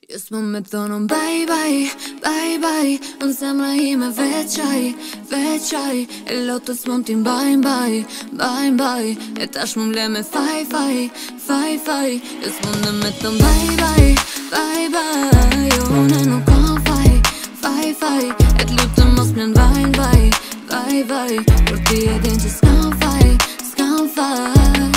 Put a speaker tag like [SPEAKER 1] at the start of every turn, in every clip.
[SPEAKER 1] Just më me thonë bye bye, bye bye. Unë zemra ime veçaj, veçaj. E lotës mund t'i mbaj, mbaj, mbaj, mbaj. E tash më mle me faj, faj, faj, faj. Just më me thonë bye bye, bye bye. Unë nuk kam faj, faj, faj. E t'lutëm mos më në vaj, vaj, vaj, vaj. Por ti e din që s'kam faj, s'kam faj.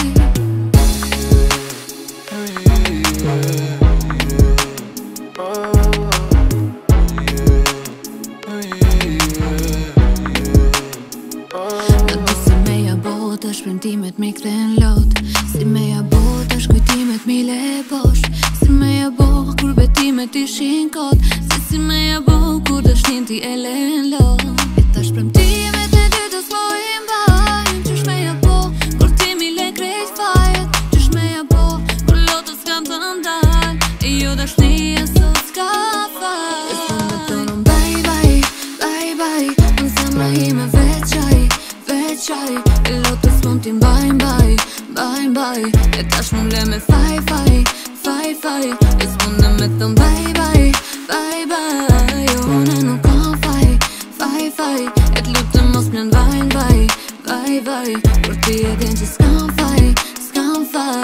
[SPEAKER 1] Shpërndimet mi kthen lot. Si me ja bo tash kujtimet mi le bosh. Si me ja bo kur betimet ishin kot. Si me ja bo kur dëshnin ti e len lot. E tash shpërndimet e dy të s'mo i mbajnë. Qysh me ja bo kur ti mi le krejt fajet. Qysh me ja bo kur lotës kam të ndal. E jo dashnia sot s'ka faj. E sa me tonë bye bye, bye bye. Unë zemra ime veçaj, veçaj. E lotës mund t'i mbaj, mbaj, mbaj, mbaj. E tash më mle me faj, faj, faj, faj. E s'mune me thëm bye bye, bye bye. Unë nuk kam faj, faj, faj. E t'lutëm mos më n'vaj, vaj, vaj, vaj. Por ti e din që s'kam faj, s'kam faj.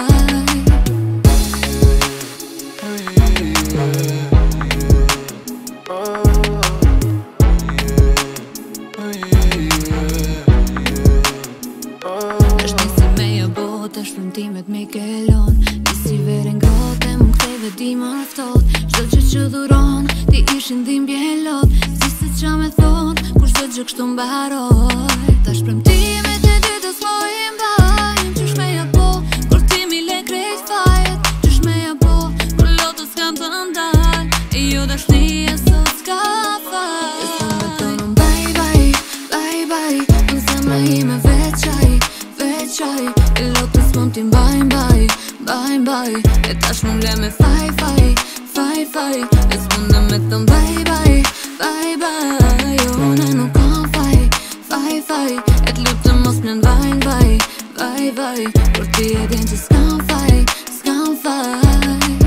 [SPEAKER 1] Tash shpërndimet mi kelon. Nisi verin grote, më ktheve di më raftot. Çdo që dhuron, ti ishin dhimbje lot. Si se qa me thon, kur çdo gjë kështu mbaroj. Tash shpërndimet e dy të s'mo i mbajnë. Qysh me ja bo, kur ti mi le krejt fajet. Qysh me ja bo, kur lotës kam të ndal. E jo dashnia sot s'ka faj. E sa me thonë bye bye, bye bye. Unë zemra ime veçaj, veçaj. E lotës mund t'i mbaj, mbaj, mbaj, mbaj. E tash më mle me faj, faj, faj, faj. E s'mune me thëm bye bye, bye bye. Unë nuk kam faj, faj, faj. E t'lutëm mos më n'vaj, vaj, vaj, vaj. Por ti e din që s'kam faj, s'kam faj.